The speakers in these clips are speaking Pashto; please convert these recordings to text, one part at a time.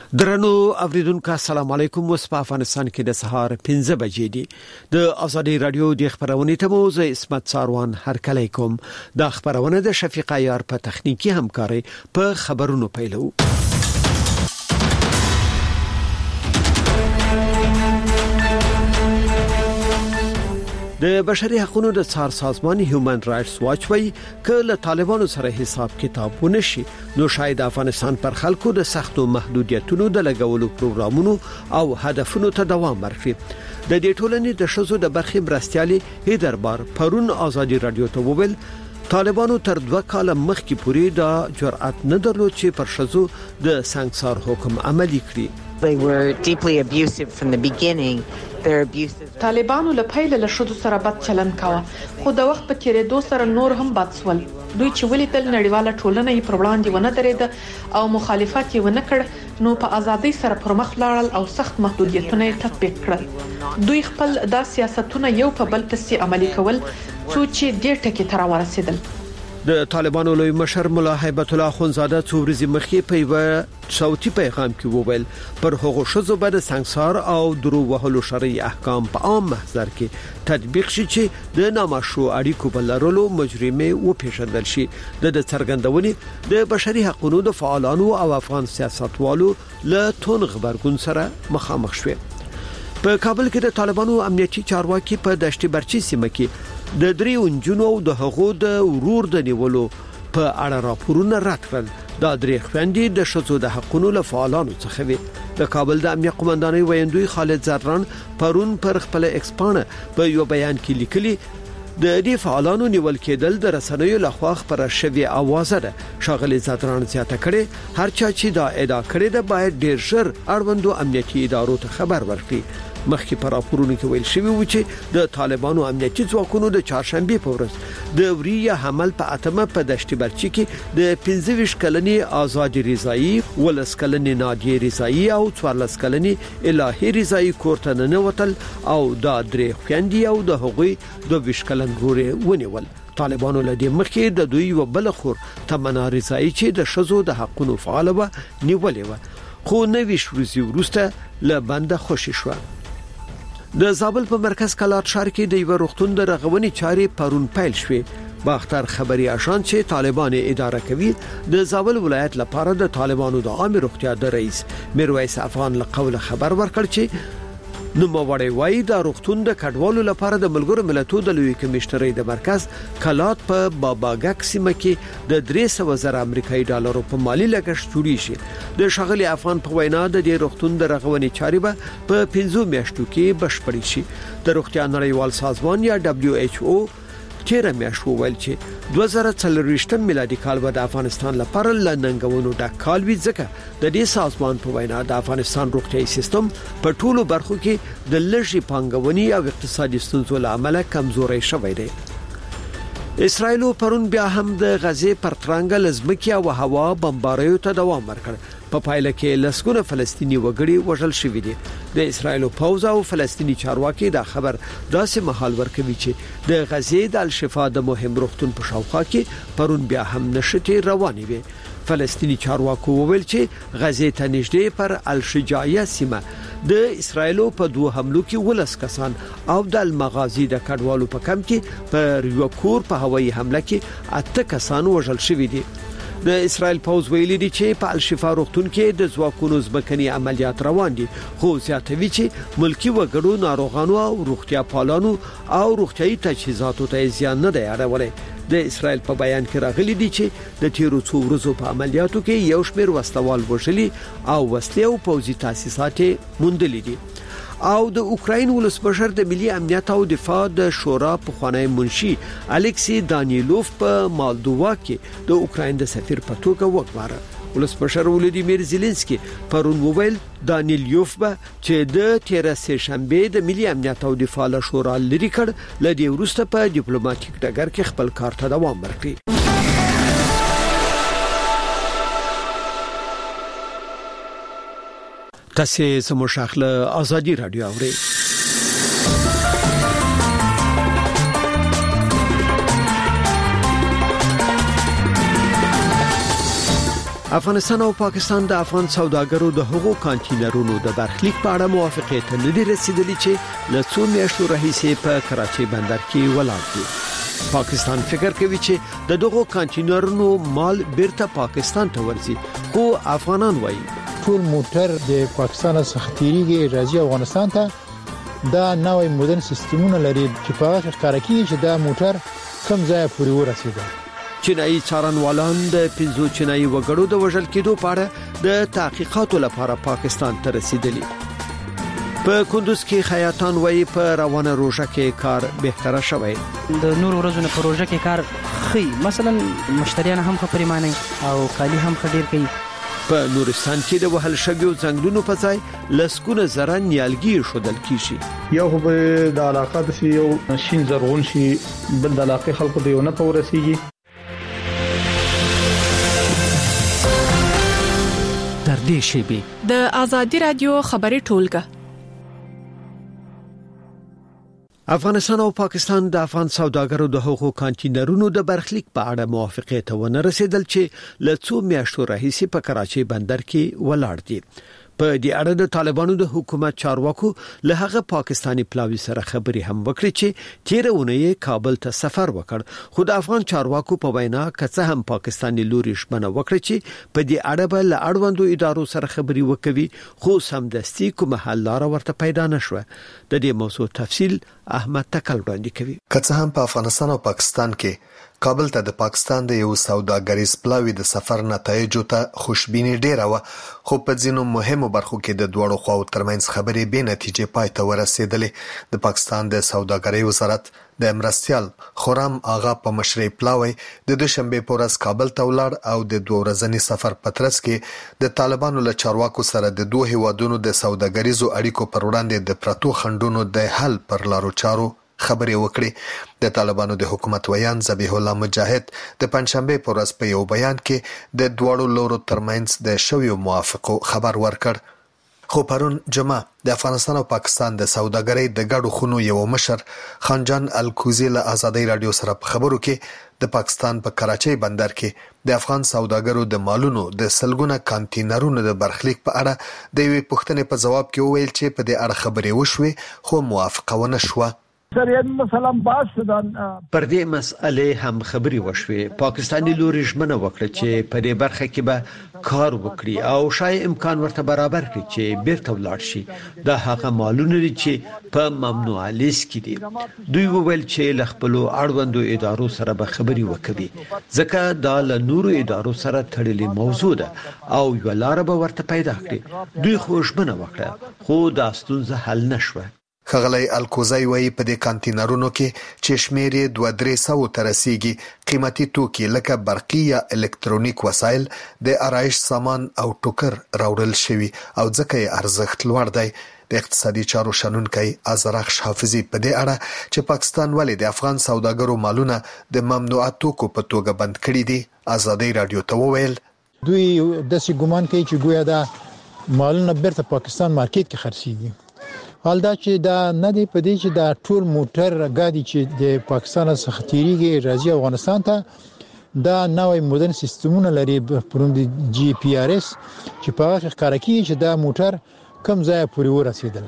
درنو اوریدونکو السلام علیکم. وس په افغانستان کې د سهار 15 بجې دي. د ازادي رادیو د خبرونې ته موزه اسمت ساروان هرکلی کوم. د خبرونه د شفیق عیار په تخنیکی همکاري په خبرونو پیلو. د بشري حقوقو د څار سازمان هیومن رائټس واچ وایي کله طالبانو سره حساب کتاب ونشي نو شاید افغانستان پر خلکو د سختو محدودیتونو د لګولو پروګرامونو او هدفونو ته دوام ورکړي. د دې ټولنې د شذو د برخې مرستيالي هیدربار پرون ازادي رادیو ته وویل طالبانو تر 2 کال مخکې پورې د جرأت نه درلود چې پر شذو د سنگسار حکم عملي کړي. They were deeply abusive from the beginning. طالبانو له پیل له شذو سره بد چلند کاوه خو د وخت په تیریدو سره نور هم بد سول. دوی چې ولیدل نړیواله ټولنه یې پر وړاندې ونه درېده او مخالفت یې ونه کړ نو په ازادۍ سره پر مخ لاړل او سخت محدودیتونه یې تطبیق کړل. دوی خپل د سیاستونه یو په بل پسې عملي کول څو چې ډېر ټکي تر ورسېدل. د طالبانو لوی مشر مولا هیبت الله خونزاده څو ورځې مخکې په یو صوتي پیغام کې وویل پر هغو شذو به د سنگسار او درو وهلو شرعي احکام په عام محضر کې تطبیق شي چې د نامشروع اړیکو په لرلو مجرمه وپیژندل شي. د څرګندونې د بشري حقوقو د فعالانو او افغان سیاستوالو له تون خبرګون سره مخامخ شوه. په کابل کې د طالبانو امنیتي چارواکي په دشتي برچي سیمه کې د دریو انجونو او د هغو د ورور د نیولو په اړه راپورونه رد کړل. دا درې خويندې د شذو د حقوقو له فعالانو څخه وي. د کابل د امنیت قومندانۍ ویاندوی خالد زران پرون پر خپل ایکسپانه په یو بیان کې لیکلي د دې فعالانو نیول کېدل د رسنیو لخوا خبره شوی اوازه ده. شاغلي زران زیاته کړي هر چا چې دا ادعا کړي ده باید ډیر ژر اړوندو امنیتي ادارو ته خبر ورکړي. مخکې پر راپورونو کې ویل شوی و چې د طالبانو امنیتي ځواکونو د چهارشنبه په ورځ د وریه حمل په اتمه په دشت برچی کې د 15 کلنې آزادی رضایی، ولس کلنې نادیه رضایی او 14 کلنې الهی رضایی کوړه نه وتل او دا درې خويندې او د هغوی د 20 کلن ورور ونیول. طالبانو له دې مخکې د دوی وبل خور تمنا رضایی چې د شذو د حقوقو فعال و نیولې و خو 90 ورځې وروسته له بنده خوشی شو. د زابل په مرکز کلات شهر کې د یو روغتون د رغونې چارې پرون پیل شوې. باختر خبري آشان چې طالبان اداره کوي د زابل ولایت لپاره د طالبانو د عام روغتیا د رئیس میرویس افغان له قول خبر ورکړ چې نو موړی وای د روغتون د کډوالو لپاره د ملګرو ملتونو د لوی کمشنرۍ د مرکز کلات په باباګک سیمه کې د 300,000 امریکایي ډالرو په مالی لګښت جوړی شي. د شغلي افغان په وینا د دې روغتون د رغونې چارې به په 15 میاشتو کې بشپړې شي. د روغتیا نړیوال سازمان یا WHO 13 میاشت وویل چې 2024 میلادي کال به د افغانستان لپاره لننګونو د کال وی ځکه د دې سازمان په وینا د افغانستان روغتیايي سیستم په ټولو برخو کې د لږی پانګونې او اقتصادي ستونزو له امله کمزوري شوی دی. اسرائیل پرون بیا هم د غزه پر ترنګ لزمکیا او هوا بمباریو ته دوام ورکړ. په پایله کې لسګونه فلسطینی وګړي وژل شوي دي. د اسرائیل پوځ او فلسطینی چارواکي دا خبر داسې محل ورکوي چې د غزه د الشفا د مهم روغتون په شاوخوا کې پرون بیا هم نشټي روانې وي. فلسطینی چارواکو وویل چې غزه ته نږدې پر الشجاعیه سیمه د اسرائیل په 2 حملو کې 10 کسان او د المغازي د کډوالو په کم کې پر یو کور په هوایي حمله کې 8 کسان وژل شوي دي. د اسرائیل پوز ویلي دي چې په الشفا روغتون کې د ځواکونو ځمکني عملیات روان دي خو زیاتوي چې ملکی وګړو ناروغانو او روغتیا پالانو او روغتیايي تجهیزاتو ته زیان نه دی اړولی. د اسرائیل په بیان کې راغلي دي چې د تیرو څو ورځو په عملیاتو کې یو شمېر وسلوال وژلي او وسلې او پوځي تاسیسات موندلي دي. او د اوکراین ولسمشر د ملي امنیت او دفاع د شورا په خوانی منشي الکسی دانیلوف په مالدووا کې د اوکراین د سفیر په توګه وګماره. ولسمشر ولودیمیر زيلنسکي پرون وویل دانیلوف به چې د 13 شنبه د ملي امنیت او دفاع له شورا لري کړ لدی وروسته په ډیپلوماټیک ډګر کې خپل کار ته دوام ورکړي. تاسو زموږ شاخله ازادي رادیو اورئ. افغانستان او پاکستان د افغان سوداګرو د حقوقو کانټینرونو د برخلیک په اړه موافقه ته نه دي رسیدلي چې له څو میاشتو راهیسې په کراچۍ بندر کې ولاړ دي. پاکستان فکر کوي چې د دغو کانټینرونو مال بیرته پاکستان ته ورځي، خو افغانان وایي ټول موټر د پاکستان څخه تیریږي راځي افغانستان ته. دا نوې مدرن سیستمونه لري چې په هغه ښکار کوي چې دا موټر کوم ځای پورې ورسیږي. چینایي څارنوالان د 5 چینایي وګړو د وژل کېدو په اړه د تحقیقاتو لپاره پاکستان ته رسیدلي. په کندوز کې خیاطان وایي په روانه روژه کې کار بهتره شوی. د نور ورځو په روژه کې کار خي، مثلا مشتریان هم خبرې مانی او کالی هم خډیر کوي. په نورستان کې د وهل شویو ځنګلونو په ځای لسکونه زره نیالګي شودل کیږي. یو خو د علاقه د یو شین زرغون شي، بل د علاقه خلکو د یو نه پورسیږي. در دې شیبه د آزادی رادیو خبري ټولګه. افغانستان او پاکستان د افغان سوداګرو د حقوقو کانټینرونو د برخلیک په اړه موافقه ته ونه رسیدل چې له څو میاشتو راهیسې په کراچۍ بندر کې ولاړ دي. په دې اړه د طالبانو د حکومت چارواکو له هغه پاکستانی پلاوی سره خبري هم وکړي چې تیرونه کابل ته سفر وکړ، خو د افغان چارواکو په وینا کڅه هم پاکستانی لوري شمنه وکړي چې په دې اړه به له اړوندو ادارو سره خبري وکوي، خو سمدستي کومه حل لار ورته پیدا نشوه. د دې موضوع تفصیل احمد تکل وړاندې کوي. کڅه هم په افغانستان او پاکستان کې کابل ته د پاکستان د یو سوداګریز پلاوی د سفر نتایجو ته خوشبیني ډیره و، خو په ځینو مهمو برخو کې د دوړو خواو ترمنځ خبرې به نتیجې پای ته ورسېدلې. د پاکستان د سوداګرۍ وزارت د مرستيال خورم آغا په مشرۍ پلاوی د دوشنبه په ورځ کابل ته ولاړ او د 2 ورځنی سفر په ترڅ کې د طالبانو له چارواکو سره د دوه هیوادونو د سوداګریزو اړیکو پر وړاندې د پرتو خندونو د حل پر لارو چارو خبرې وکړي. د طالبانو د حکومت ویان ذبیح الله مجاهد د پنځشنبه په ورځ په یو بیان کې د دوړو لورو ترمنځ د شویو موافقو خبر ورکړ. خو پرون جمعه د افغانستان او پاکستان د سوداګرۍ د ګډو خونو یو مشر خانجان الکوزی له آزادۍ رادیو سره په خبرو کې د پاکستان په کراچۍ بندر کې د افغان سوداګرو د مالونو د سلګونه کانټینرونو د برخلیک په اړه د یوې پوښتنې په جواب کې وویل چې په دې اړه خبرې وشوې، خو موافقه ونه شوه. پر دې مسئله هم خبري وشوې. پاکستانی لوري ژمنه وکړه چې په دې برخه کې به کار وکړي او شای امکان ورته برابر کړي چې بیرته ولاړ شي. دا هغه مالونه دي چې په ممنوع لیست کې دي. دوی وویل چې له خپل اړوندو ادارو سره به خبري وکړي، ځکه دا له نورو ادارو سره تړلې موضوع ده او یو لار به ورته پیدا کړي. دوی خو ژمنه وکړه، خو دا ستونزه حل نشوه. خغلی الکوزای وایي په دې کانټینرونو کې چې شمیر یې 200-300 ته رسیږي قیمتي توکي لکه برقي یا الکترونیک وسایل، د آرایش سامان او ټوکر راوړل شوي او ځکه یې ارزښت لوړ دی. د اقتصادي چارو شنونکی ازرخش حافظي په دې اړه چې پاکستان ولې د افغان سوداګرو مالونه د ممنوعه توکو په توګه بند کړي دي آزادۍ رادیو ته وویل دوی داسې ګومان کوي چې ګویا دا مالونه بیرته پاکستان مارکیټ کې خرڅيږي. حال دا چې دا نه دی په دې چې دا ټول موټر غاډي چې د پاکستان څخه تیریږي راځي افغانستان ته دا نوې مدرن سیستمونه لري پروند جی پی آر اس چې په هغه ښکار کوي چې دا موټر کوم ځای پورې ورسېدل.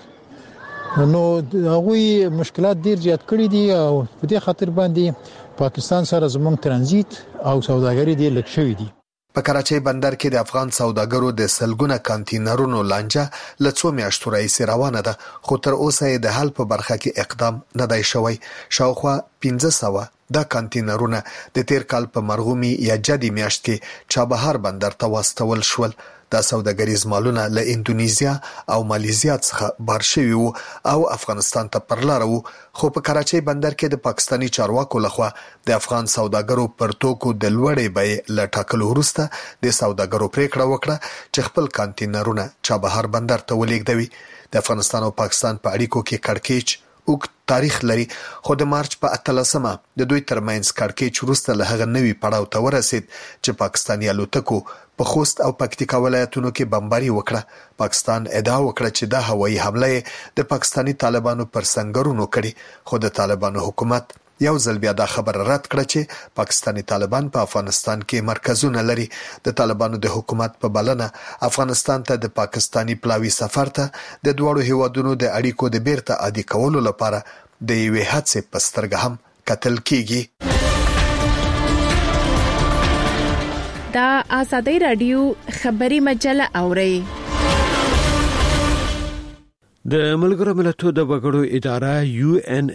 نو هغه مشکلات ډیر زیات کړي دي او په دې خاطر باندې پاکستان سره زموږ ترانزیت او سوداګري ډیر لږ شوې دي. په کراچۍ بندر کې د افغان سوداګرو د سلګونه کانټینرونو لانجه له څو میاشتو راهیسې روانه ده، خو تر اوسه یې د حل په برخه کې اقدام نه دی شوی. شاوخوا 1500 دا کانټینرونه د تیر کال په مرغومي یا جدي میاشت کې چابهار بندر ته واستول شول. دا سوداګریز مالونه له اندونیزیا او مالیزیا څخه بار شوي وو او افغانستان ته پر لار وو، خو په کراچۍ بندر کې د پاکستانی چارواکو لخوا د افغان سوداګرو پر توکو د لوړې بیې له ټاکلو وروسته د سوداګرو پریکړه وکړه چې خپل کانټینرونه چابهار بندر ته ولېږدوي. د افغانستان او پاکستان په اړیکو کې کړکېچ اوږد تاریخ لري، خو د مارچ په 18مه د دوی ترمنځ کړکېچ وروسته له هغه نوي پړاو ته ورسید چې پاکستاني الوتکو په خوست او پکتیکا ولایتونو کې بمباري وکړه. پاکستان ادعا وکړه چې دا هوایي حمله د پاکستاني طالبانو پر سنگرونو کړي، خو د طالبانو حکومت یو ځل بیا دا خبره رد کړه چې پاکستاني طالبان په افغانستان کې مرکزونه لري. د طالبانو د حکومت په بلنه افغانستان ته د پاکستاني پلاوي سفر ته د دوړو هیوادونو د اړیکو د بیرته عادي کولو لپاره د یوې هڅې په سترګه هم کتل کیږي. دا آزادی رادیو خبری مجله اوري. د ملګرو ملتونو د وګړو اداره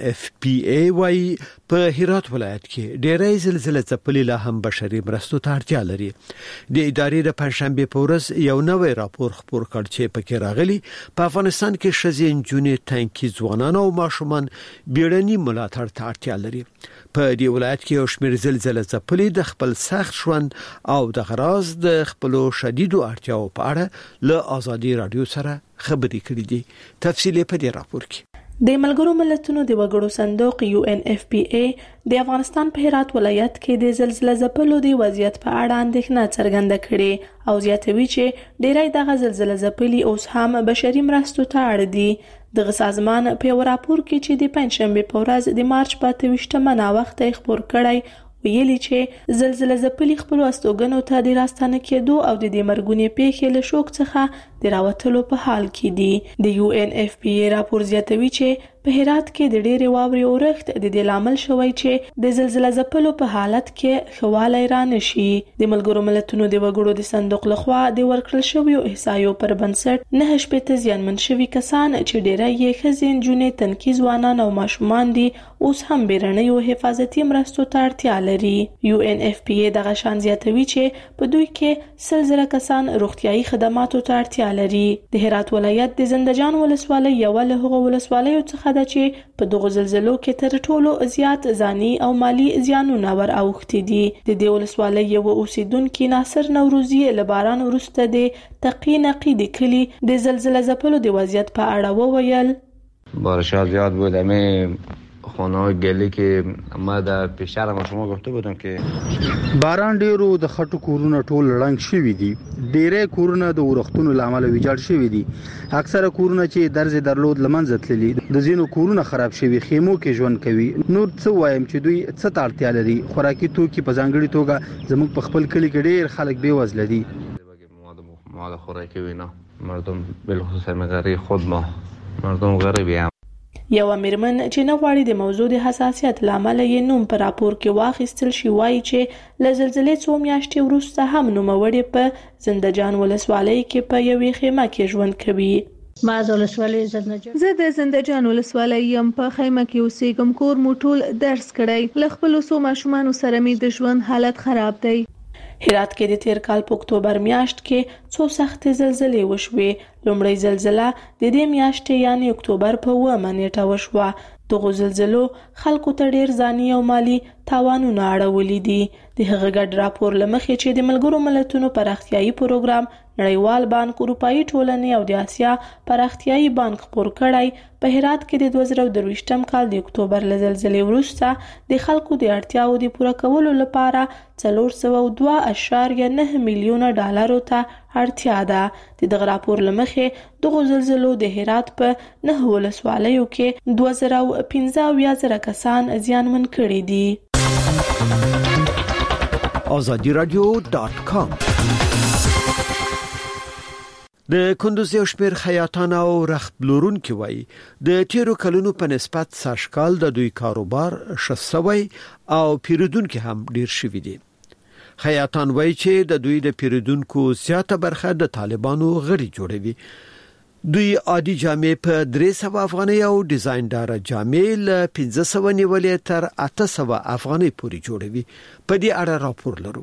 UNFPA وايي په هرات ولایت کې ډېرې زلزلې ځپلې لا هم بشري مرستو ته اړتیا لري. د ادارې د پنځشنبه په ورځ یو نوې راپور خپور کړ چې پکې راغلي په افغانستان کې شذې انجونې تانکي ځوانان او ماشومان بیړني ملاتړ ته اړتیا لري. په دې ولایت کې یو شمېر زلزلې ځپلې د خپل سخت ژوند او د غراض د خپلو شدیدو اړتیاو په اړه له آزادي رادیو سره خبرې کړې دي. تفصیل په دې راپور کې. د ملګرو ملتونو د وګړو صندوق UNFPA د افغانستان په هرات ولایت کې د زلزلې ځپلو د وضعیت په اړه اندېښنه څرګنده کړې او زیاتوي چې ډېری دغه زلزلې ځپلي اوس هم بشري مرستو ته اړ دي. دغه سازمان په یو راپور کې چې د پنځشنبه په ورځ د مارچ په 28 ناوخته خبر کړی ویلي چې زلزلې ځپلي خپل استوګنو ته د راستنه کېدو او د مرګونی پیښې له شوک څخه د راوتلو په حال کې دي. د UNFPA راپور زیاتوي چې په هرات کې د ډېرې واورې اورښت د دې لامل شوی چې د زلزلې ځپلو په حالت کې خواله را نشي. د ملګرو ملتونو د وګړو د صندوق لخوا د ورکړل شویو احصایو پر بنسټ 9 شپېته زیانمن شوي کسان چې ډېری یې ښځې نجونې تنکي ځوانان او ماشومان دي اوس هم بیرنیو حفاظتي مرستو ته اړتیا لري. UNFPA دغه شان زیاتوي چې په دوی کې 100,000 کسان روغتیايي خدماتو ته اړتیا لري. د هرات ولایت د زندجان ولسوالۍ یو له هغو ولسوالیو څخه ده چې په دغه زلزلو کې تر ټولو زیات ځاني او مالی زیانونه ور اوښتي دي. د دې ولسوالۍ یو اوسیدونکو ناصر نوروزی له باران وروسته د تقی نقید کلی د زلزلې ځپلو د وضعیت په اړه وویل. بارشات زیاد بود. خانه‌های گلی که ما در پیشتر ما شما گفته بودم که باران ډیرو د خټو کورونه ټول رنګ شوي دي. ډیره کورونه د ورختونو لامل ویجاړ شوي دي. اکثره کورونه چې درز درلود لمنځه تللي. د زینو کورونه خراب شوي. خیمو کې ژوند کوي. نور څه وایم چې دوی څه ته اړتیا لري. خوراکي توکي په ځانګړي توګه زموږ په خپل کلی کې ډیر خلک بې وزله دي. مواد خوراکی و اینا مردم بالخصوص غریب خود ما مردم غریبی هم. یو امیرمن چې نه غواړي د موضوع د حساسیت لامل یې نوم په راپور کې واخیستل شي وایي چې له زلزلې څو میاشتې وروسته هم نوموړی په زندجان ولسوالۍ کې په یوې خیمه کې ژوند کوي. زه د زندجان ولسوالۍ یم. په خیمه کې اوسېږم. کور مو ټول درس کړی. له خپلو څو ماشومانو سره مې د ژوند حالت خراب دی. هرات کې د تیر کال په اکتوبر میاشت کې څو سخت زلزلې وشوې. لومړی زلزلہ د دې میاشتې یعنی اکتوبر په 9 نیټه وشوه. دغه زلزلو خلکو ته ډیر ځاني او مالی تاوانونه اړولي دي. د هغه ګډ راپور لمخې چې د ملګرو ملتونو پراختیايي پروګرام نړیوال بانک اروپאי ټولنې او د آسیا پراختیايي بانک خپور کړی په هرات کې د 2023م کال د اکتوبر له زلزلې وروسته د خلکو د اړتیاو د پوره کولو لپاره 402.9 میلیونه ډالرو ته اړتیا ده. د راپور لمخې دغه زلزلو د هرات په 9 ولسوالیو کې 2015 کسان زیانمن کړي دي. azadiradio.com د کندوز یو شمېر خیاطان او رخبلورونکي وایي د تیرو کلونو په نسبت ساشکال د دوی کاروبار شسوي او پیرودونکو هم ډیر شوي دي. خیاطان وایي چې د دوی د پیرودونکو زیاته برخه د طالبانو غړي جوړوي. دوی عادي جامې په 300 افغانۍ او ډیزاینډار جامې له 1500 نیولې تر 800 افغانۍ پورې جوړوي. په دې اړه راپور لرو.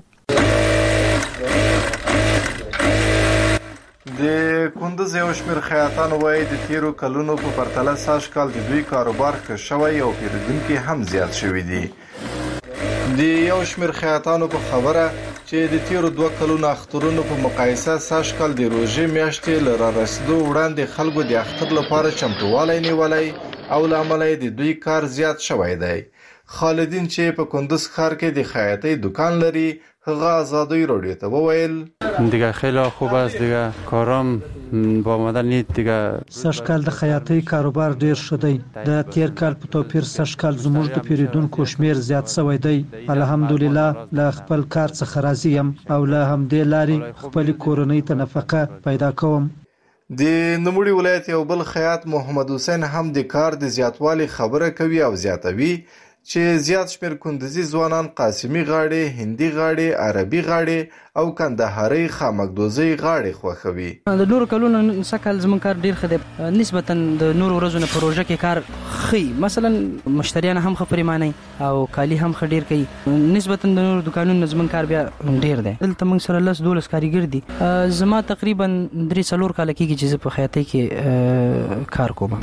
د کندوز یو شمېر خیاطان وایي د تیرو کلونو په پرتله ساشکال د دوی کاروبار ښه شوی او پیرودونکو هم زیات شوي دي. د یو شمېر خیاطانو په خبره چې د تیرو 2 کلونو اخترونو په مقایسه ساشکال د روژې میاشتې له رارسېدو وړاندې خلکو د اختر لپاره چمتووالی نیولی او له امله د دوی کار زیات شوی دی. خالدین چې په کندوز ښار کې د خیاطۍ دکان لري هغه آزادی رادیو ته وویل دیگه خیلی خوب است دیگه کارم با آمدن نیست دیگه سږ کال د خیاطۍ کاروبار ډیر شو دی د تیر کال په توپیر سږ کال زموږ د پیریدونکو شمیر زیات شوی دی الحمدلله له خپل کار څخه راضی یم او له همدې لارې خپل کورنۍ ته نفقه پیدا کوم د نوموړي ولایت یو بل خیاط محمد حسین هم د کار د زیاتوالي خبره کوي او زیاتوي چې زیات شمیر کندوزي ځوانان قاسمي غاړي، هندي غاړي، عربي غاړي او کندهاري خامکدوزي غاړي خوښوي. د نورو کلونو سکهال زمون کار ډیر ښه دی نسبتا د نورو ورځو نه پروژه کې کار ښه مثلا مشتریان هم ښه پریماني او کالی هم ښه ډیر کوي نسبتا د نورو دکانونو زمون کار بیا ډیر دی. دلته موږ سره 10-12 کاریګر دي زما تقریبا 3-4 کال کېږي چې په خیاطۍ کې کار کوم.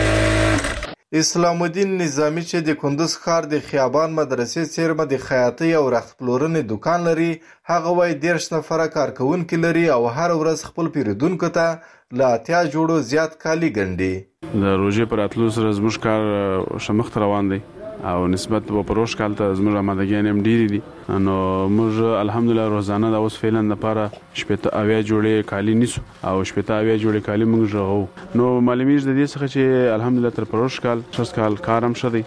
اسلام الدین نظامی چې د کندوز ښار د خیابان مدرسې څیرمه د خیاطۍ او رخت پلورنې دکان لري هغه وایي 10 نفره کارکونکي لري او هر ورځ خپل پیرودونکو ته له 80 جوړو زیات کالي ګنډي. د روژې پر اتلو سره زموږ کار شمخت روان دی او نسبت په پروش کال ته زموږ آمادګي هم ډېری دي نو موږ الحمدلله روزانه د اوس فعلا لپاره شپته اویا جوړې کالي نیسو او شپته اویا جوړې کالي موږ ژغو نو معلومیږي د دې څخه چې الحمدلله تر پروش کال شس کال کارم شدی.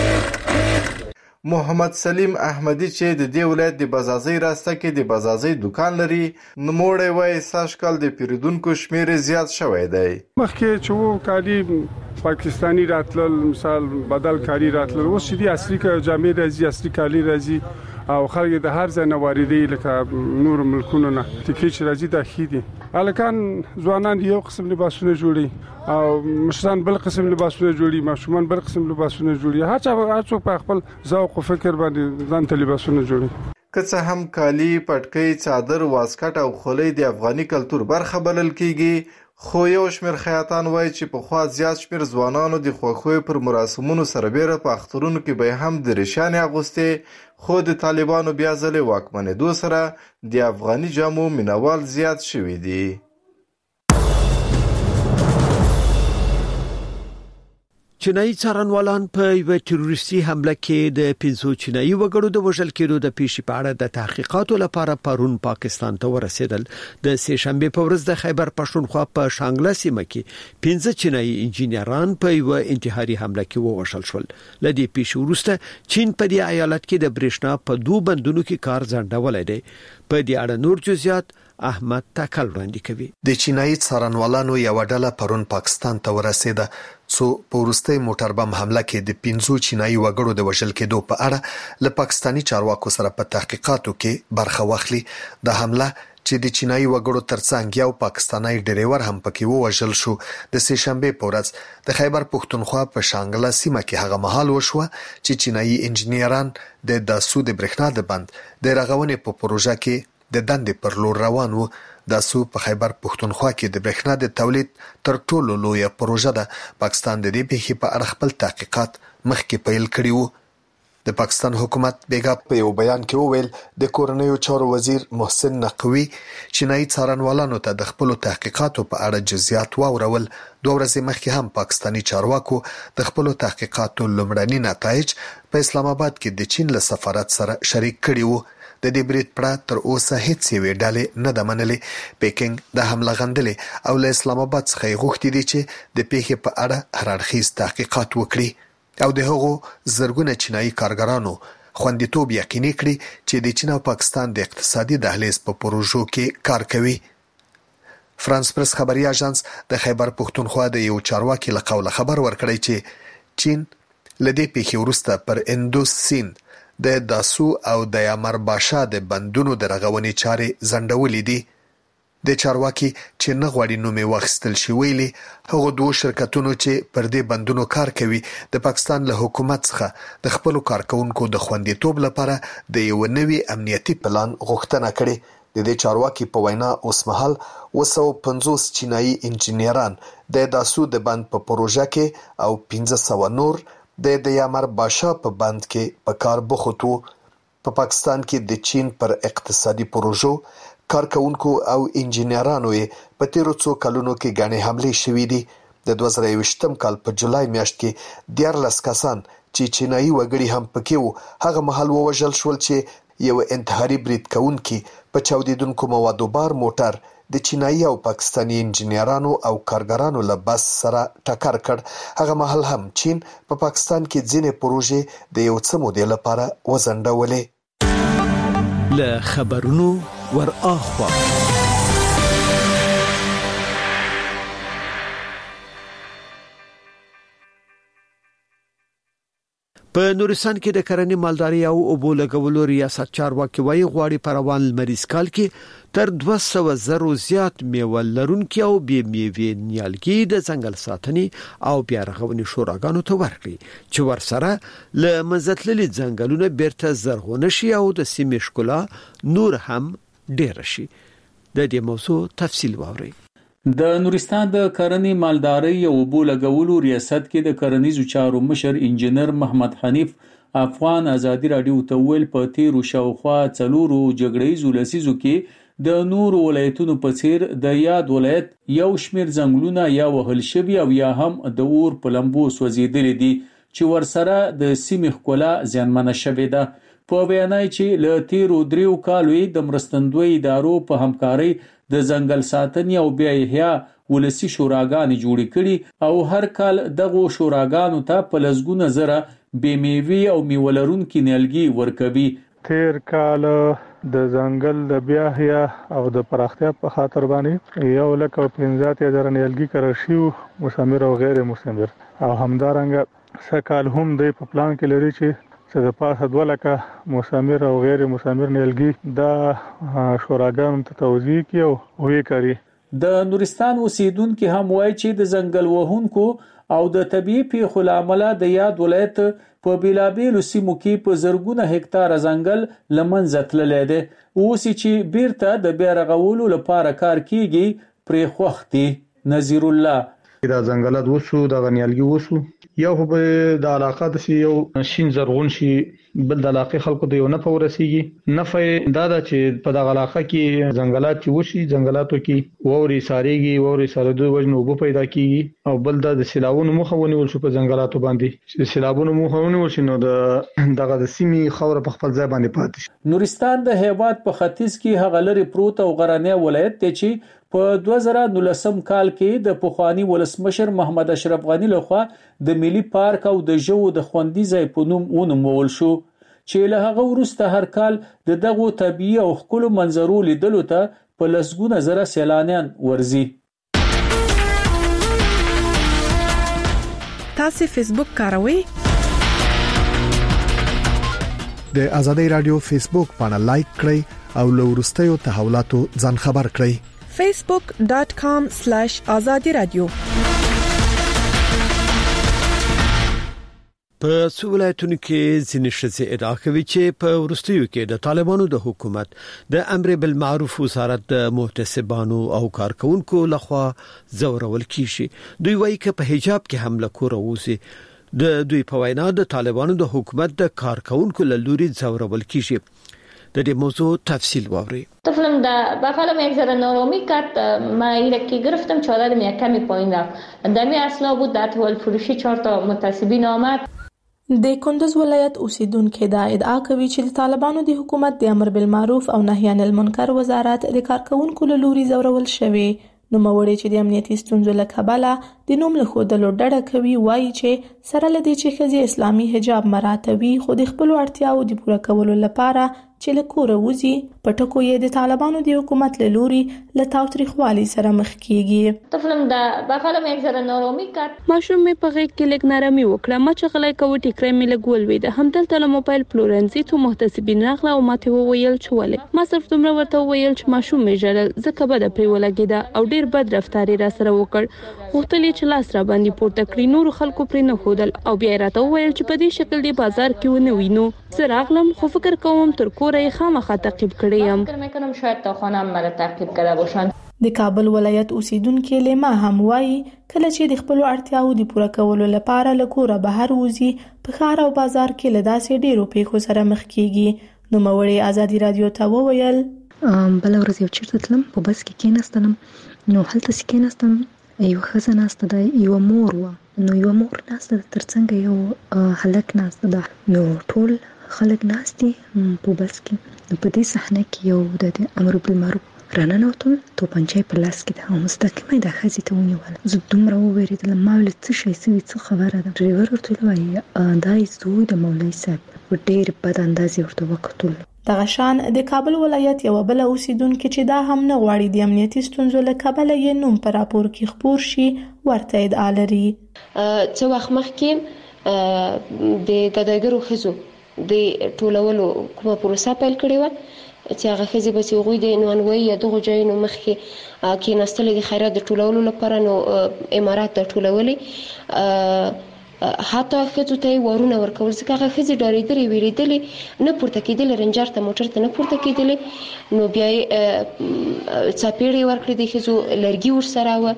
محمد سلیم احمدی چې د دې ولایت د بازازي راسته کې د بازازي دکان لري نوموړی وایي سږ کال د پیرودونکو شمیر زیات شوی دی. مخکې چې وو کالي پاکستانی راتلل مثال بدل کاری راتلل اوس چې د اصلي جامې راځي اصلي کالي راځي او خلک د هر ځای نه واردي لکه نور ملکونو نه تکي چې راځي د خېدي الکان ځوانان یو قسم لباسونه جوړي او مشران بل قسم لباسونه جوړي ماشومان بل قسم لباسونه جوړي هر څوک په خپل ذوق او فکر باندې ځان ته لباسونه جوړي. که څه هم کالي پټکي څادر واسکټ او خولۍ د افغاني کلتور برخه بلل کیږي خو یو شمیر خیاطان وایي چې په خوا زیات شمیر ځوانانو د خوښوي پر مراسمونو سربېره په اخترونو کې به هم د ریشانې اغوستې خو د طالبانو بیا ځلې واکمنېدو سره د افغاني جامو مینوال زیات شوي دي. چینایي څارنوالان په یو تروریستي حمله کې د 5 چینایي وګړو د وژل کېدو د پیښې په اړه د تحقیقاتو لپاره پرون پاکستان ته ورسېدل. د سه شنبه په ورځ د خیبر پښتونخوا په شانګله سیمه کې 15 چینایي انجینران په یو انتحاري حمله کې ووژل شول. لدې پیښې وروسته چین په دې ایالت کې د برېښنا په 2 بندونو کې کار ځنډولای دی. په دې اړه نور جزئیات احمد تکل وړاندې کوي. د چینایي څارنوالانو یو ډله پرون پاکستان ته ورسېده څو په وروستي موټر بم حمله کې د 15 چینایي وګړو د وژل کېدو په اړه له پاکستاني چارواکو سره په تحقیقاتو کې برخه واخلي. د حمله چې د چینایي وګړو ترڅنګ یو پاکستانی ډرایور هم پکې ووژل شو د سه شنبه په ورځ د خیبر پښتونخوا په شانګله سیمه کې هغه مهال وشو چې چینایي انجنیران د داسو د برېښنا د بند د رغونې په پروژه کې د دندې پر لور روان وو. داسو په خیبر پښتونخوا کې د برېښنا د تولید تر ټولو لویه پروژه ده. پاکستان د دې پیښې په اړه خپل تحقیقات مخکې پیل کړي وو. د پاکستان حکومت بیګا په یو بیان کې وویل د کورنیو چارو وزیر محسن نقوی چینایي څارنوالانو ته د خپل تحقیقاتو په اړه جزئیات واورول. 2 ورځې مخکې هم پاکستانی چارواکو د خپل تحقیقاتو لومړني نتایج په اسلام آباد کې د چین له سفارت سره شریک کړي وو. د دې برید پړه تر اوسه هیڅ یوې ډلې نه ده منلې. پیکینګ د حمله غندلې او له اسلام آباد څخه یې غوښتي دي چې د پیښې په اړه هر اړخیز تحقیقات وکړي او د هغو زرګونه چینایي کارګرانو خوندیتوب یقیني کړي چې د چین او پاکستان د اقتصادي دهلیز په پروژو کې کار کوي. فرانس پرس خبري اژانس د خیبر پښتونخوا د یو چارواکي له قوله خبر ورکړی چې چین لدې پیښې وروسته پر اندوس سیند د داسو او د یامر باشا د بندونو د رغونې چارې ځنډولې دي. د چارواکي چې نه غواړي نوم یې واخیستل شي ویلي هغو 2 شرکتونو چې پر دې بندونو کار کوي د پاکستان له حکومت څخه د خپلو کارکونکو د خوندیتوب لپاره د یو نوي امنیتي پلان غوښتنه کړې. د دې چارواکي په وینا اوسمهال 250 چینایي انجینران د داسو د بند په پروژه کې او 1500 نور د یامر باشا په بند کې په کار بوختو. په پاکستان کې د چین پر اقتصادي پروژو کارکونکو او انجینرانو په تیرو څو کلونو کې غني حمله شوې دي. د 2020 کال په جولای میاشت کې 14 کسان چې چینایي وګړي هم پکې وو هغه مهال ووژل شول چې یو انتحاري برید کوونکي په چاودیدونکو موادو بار موټر د چینایي او پاکستاني انجنیرانو او کارګرانو له بس سره ټکر کړ هغه مهال هم چین په پاکستان کې ځینې پروژې د یو څه مودې لپاره وځنډولې. له خبرونو ور اخوا په نورستان کې د کرنې مالداري او اوبو لګولو ریاست چارواکي وايي غواړي په روان لمریز کال کې تر 200 زره زیات میوه لرونکي او بې میوې نیالګي د ځنګل ساتنې او بیا رغونې شوراګانو ته ورکړي چې ورسره له منځتللي ځنګلونو بیرته زرغون شي او د سیمې ښکلا نور هم ډیر شي. د دې موضوع تفصیل واورئ. د نورستان د کرنې مالداري او اوبو لګولو ریاست کې د کرنیزو چارو مشر انجنیر محمد حنیف افغان ازادي رادیو ته ویل په تیرو شاوخوا 4 جګړیزو لسیزو کې د نور ولایتونو په څیر د یاد ولایت یو شمیر ځنګلونه یا وهل شوي او یا هم د اور په لمبو سوځیدلي دي چې ورسره د سیمې ښکلا زیانمنه شوې ده. په بیانای چې له تیرو 3 کالو د مرستندوی ادارو په همکارۍ د ځنګل ساتنې او بیا احیا ولسی شوراګانې جوړې کړي او هر کال دغه شوراګانو ته په لسګونه زره بې میوې او میولرونکي نیالګي ورکوي. تیر کال د ځنګل د بیا احیا او د پراختیا په خاطر باندې 1,15,000 نیالګي کرل شوي مثمر او غیر مثمر او همدارنګه سکال هم د په پلان کې لري چې د پاسه 2 لکه مثمر او غیر مثمر نیالګي د شوراګانو ته توزیع کی او وی کوي. د نورستان اوسیدونکو هم وایي چې د ځنګل وهونکو او د طبيعي پیښو لامل د یاد ولایت په بیلابیلو سیمو کې په زرګونه هکتار ځنګل لمنځه تللی دی. اوس چې بیرته د بیا رغولو لپاره کار کیږي پرې خوختي. نذیر الله دا ځنګلات وسو د غنیالګي وسو یو به د علاقه د یو شین زرغون شي بل د علاقه خلکو د یو نه پورسیږي نفع دا چې په د علاقه کې ځنګلات چې وشي ځنګلاتو کې ووري ساريږي وجنو وب پیدا کیږي او بل د سیلابونو مخاوني ول شو په ځنګلاتو باندې چې سیلابونو مخاوني ول شي نو دغه د سیمې خوره په خپل ځای باندې پاتې شي. نورستان د هیواد په ختیځ کې هغه لري پروت او غرنی ولایت دی چې په 2019 کال کې د پخوانی ولسمشر محمد اشرف غنی لخوا د ملي پارک او د ژوو د خوندي ځای په نوم ونومول شو چې له هغه وروسته هر کال د دغه طبيعي او ښکلو منظرو لیدلو ته په لسګونه زره سیلانیان ورځي. تاسو فیسبوک کاروئ؟ د ازادي رادیو فیسبوک باندې لایک کړئ او له وروستیو تحولاتو ځان خبر کړئ. facebook.com/azadi radio په ولایتونو کې ځینې شخصي ادعا کوي چې په ورستیو کې د طالبانو د حکومت د امر بالمعروف وزارت د محتسبانو او کارکونکو لخوا زورول کیږي. دوی وایي چې په حجاب کې حمله کوي. د دوی په وینا د طالبانو د حکومت د کارکونکو له لوري زورول کیږي. د دې موضوع تفصیل واوري. طفلم بالاخره یک ذره نارامی کرد. من یکی گرفتم 14 کمی پایین رفت. دمی اصلا بود در طول فروشی 4 تا متعصبین آمد. د کندز ولایت اوسیدونکو دا ادعا کوي چې د طالبانو د حکومت د امر بالمعروف او نهی عن المنکر وزارت د کارکونکو له لوري زورول شوی. نو موري چې د امنیتي ستونزو له کبله د نوم له خودلو ډډه کوي وایي چې سره لدی چې خزي اسلامي حجاب مراتبي خو د خپل اړتیاو د پوره کولو لپاره چې له کور وځي پټکو یې د طالبانو د حکومت له لوري له تاوتریخوالي سره مخ کیږي. طفلم بالاخره یک ذره نارامی کرد. ماشوم می په غیږ کې لګ نرمي وکړه. ما چې غلای کوي ټیکرې می لګول وې ده. همدلته له موبایل پلورنځي ته محتسبین راغله او ماته وویل چې ولې. ما صرف دومره ورته وویل چې ماشوم می ژړل ځکه بد پرې ولګیدا او ډیر بد رفتار را سره وکړ. غوښتل چې لاس را باندې پورته کړی. نور خلکو پرې نه خودل او بیا راته وویل چې په دې شکل دی بازار کې ونه وینو. زه راغلم خو فکر کوم تر کوره خامخا تعقیب کړم. فکر میکنم شاید تا خانم مرا تعقیب کرده باشند. د کابل ولایت اوسیدونکو لیما هم وایي کله چې د خپل اړتیاو د پوره کولو لپاره له کوره بهر وځي په ښار او بازار کې له داسې ډیرو پیښو سره مخ کیږي. نو موري ازادي رادیو ته وویل بل ورځ یو چیرته تلم په بس کې کېناستم نو هلته سکیناستم یو ښځه ناسته ده، یو مور وه، نو یو مور ناسته ده، ترڅنګ یو هلک ناسته ده، نو ټول خلک ناست دي په بس کې. نو په دې صحنه کې یو د امر بالمعروف راننوتل، توپنچه په لاس کې ده او مستقیمه د ښځې ته ونیوله. زه دومره ووېرېدلم، ما ویل څه شی سوي، څه خبره ده؟ ډریور ورته وویل دا یې زوی د مولوي صاحب. په ډېر بد انداز یې ورته وکتل. دغه شان د کابل ولایت یو بل اوسیدونکو چې دا هم نه غواړي د امنیتي ستونزو له کبله یې نوم په راپور کې خپور شي ورته ادعا لري. څه وخت مخکې د ګداګرو ښځو د ټولولو کومه پروسه پیل کړې وه چې هغه ښځې به چې هغوی د نانوایي یا دغو ځایونو مخکې کېناستلې د خیرات د ټولولو لپاره، نو امارات د ټولولې حتی ښځو ته یې وارونه ورکول، ځکه هغه ښځې ډارېدلې، وېرېدلې، نه پورته کېدلې، رنجر ته موټر ته نه پورته کېدلې. نو بیا یې څپېړې ورکړې د ښځو، لرګي ورسره وه،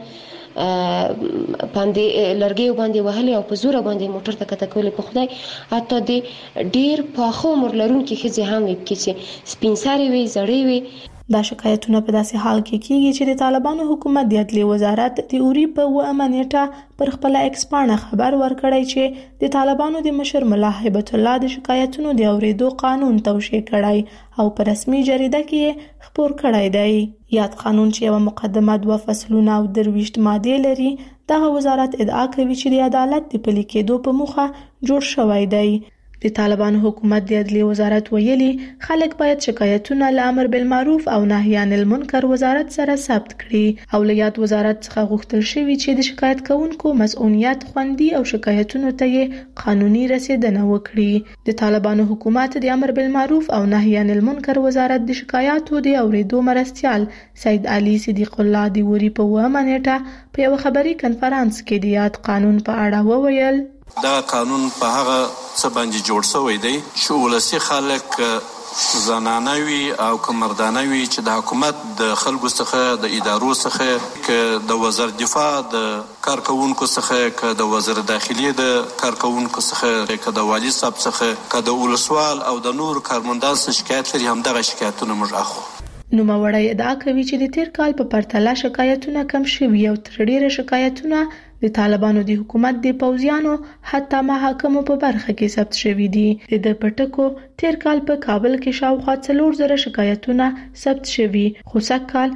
باندې لرګیو باندې وهلې او په زوره باندې موټر ته کته کولې. په خدای حتی د ډېر پاخه عمر لرونکي ښځې هم وي پکې چې سپین سرې وي، زړې وي. دا شکایتونه په داسې حال کې کیږي چې د طالبانو حکومت د عدلیې وزارت د اوري په 9 نیټه پر خپل ایکس پاڼه خبر ورکړی چې د طالبانو د مشر ملا هیبت الله د شکایتونو د اوریدو قانون توشیح کړی او په رسمي جریده کې خپور کړی دی. یاد قانون چې یو مقدمه 2 فصلونه او 23 ماده لري، دغه وزارت ادعا کوي چې د عدالت د پلي کېدو په موخه جوړ شوی دی. د طالبانو حکومت د عدلیې وزارت ویلي خلک باید شکایتونه له امر بالمعروف او نهی عن المنکر وزارت سره ثبت کړي او له یاد وزارت څخه غوښتل شوی چې د شکایت کوونکو مسؤلیت خوندي او شکایتونو ته قانوني رسیدنه وکړي. د طالبانو حکومت د امر بالمعروف او نهی عن المنکر وزارت د شکایاتو د اوریدو مرستیال سید علي صدیق الله د وری په 9 نیټه په یو خبري کنفرانس کې د یاد قانون په اړه وویل: دا قانون په هغه څه باندې جوړ شوی دی چې ولسی خلک زنانه وي او مردانه وي چې د حکومت د خلکو څخه، د ادارو څخه، که د وزارت دفاع د کارکونکو څخه، که د وزارت داخلي د کارکونکو څخه، که د والی صاحب څخه، که د ولسوال او د نور کارمندان څخه شکایت لري، همدغه شکایتونه موږ اخلو. نوموړی ادعا کوي چې د تیر کال په پرتله شکایتونه کم شوي او تر ډیره شکایتونه د طالبانو د حکومت د پوځیانو حتی محاکمو په برخه کې ثبت شوي دي. د پټکو تیر کال په کابل کې شاوخوا 4,000 شکایتونه ثبت شوي، خو سږکال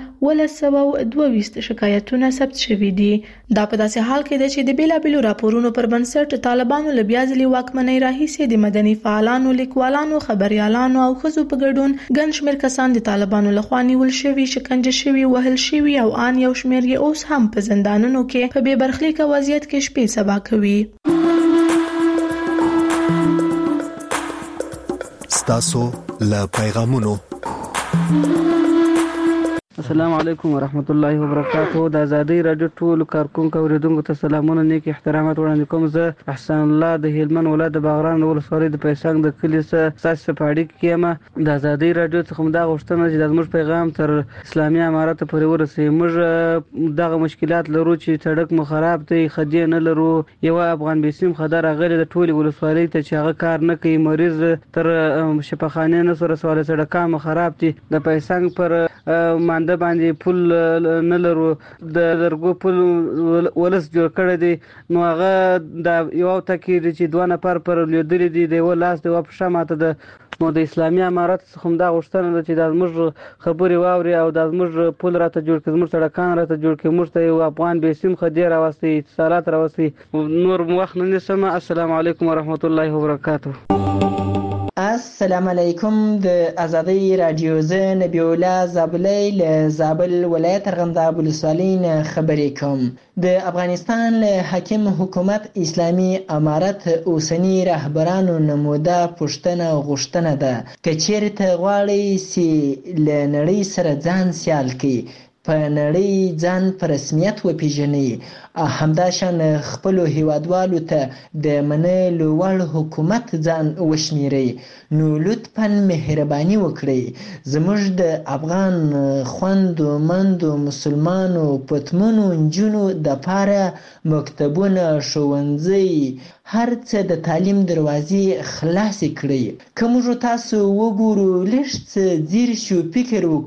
1,222 شکایتونه ثبت شوي دي. دا په داسې حال کې ده چې د بیلابیلو راپورونو پر بنسټ طالبانو له بیا ځلې واکمنۍ راهیسې د مدني فعالانو، لیکوالانو، خبريالانو او ښځو په ګډون ګڼ شمېر کسان د طالبانو لخوا نیول شوي، شکنجه شوي، وهل شوي او ان یو شمېر یې اوس هم په زندانونو کې په بې برخلیک وضعیت کې شپې سبا کوي. ستاسو له پیغامونو. السلام علیکم ورحمت الله وبرکاته. د ازادي رادیو ټول کارکونکو اوریدونکو ته سلامونه، نیک احترامات وړاندې کوم. زه احسان الله د هلمند ولایت د باغران ولسوالۍ د پیسنګ د کلي څخه سپاړی کېم. د ازادي رادیو څخه دا غوښتنه چې د موږ پیغام تر اسلامي امارات پورې ورسوي. موږ دغه مشکلات لرو چې سړک مو خراب دی، خدي نه لرو. یو افغان بیسیم خدای راغلی د ټولي ولسوالۍ ته چې هغه کار نه کوي، مریض تر شفاخانه نه سره سوال سړکام خراب دي. د پیسنګ پر مانده باندې پل نه لرو، د درګو پل ولس جوړ کړی دی. نو هغه د یو تکي چې 2 نفر پر لیدل دي، د یو لاس د واپښه ماته ده. نو د اسلامي امارات څخه دا غوښتنه ده چې د موږ خبري واوري او د موږ پل راته جوړ کړي، موږ سړکان راته جوړ کړي، موږ ته یو افغان بیسیم خدای راوستي، اتصالات راوستي. نور وخت نه نسم. السلام علیکم ورحمت الله وبرکاته. السلام علیکم. د ازادي رادیو زه نبی الله زابلی له زابل ولایت ارغنداب ولسوالۍ نه خبرې کوم. د افغانستان له حاکم حکومت اسلامي امارت اوسنی رهبرانو نموده پښتنه غوښتنه ده که چیرته غواړي چې له نړۍ سره ځان سیال کړي، په نړۍ ځان په رسمیت وپیژني، همداشان خپلو هیوادوالو ته د منلو وړ حکومت ځان وشمیري، نو لطفاً مهرباني وکړئ زموږ د افغان خوندو مندو مسلمانو پتمنو نجونو دپاره مکتبونه، ښوونځي، هر څه د تعلیم دروازې خلاصې کړئ. که موږ تاسو وګورو، لږ څه ځیر شو، فکر وکړو،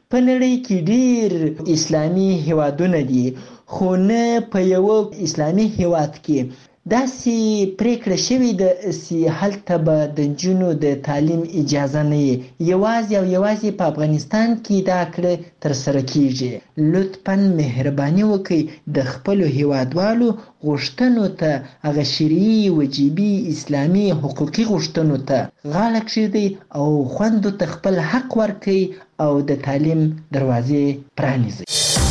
په نړۍ کې ډیر اسلامي هیوادونه دي خو نه په یو اسلامي هیواد کې داسې پریکړه شوې ده چې هلته به د نجونو د تعلیم اجازه نه وي. یوازې په افغانستان کې دا کړه ترسره کیږي. لطفا مهرباني وکړئ د خپلو هیوادوالو غوښتنو ته هغه شرعي وجیبي اسلامي حقوقي غوښتنو ته غاړه کېږدئ او خویندو ته خپل حق ورکړئ او د تعلیم دروازې پرانیزئ.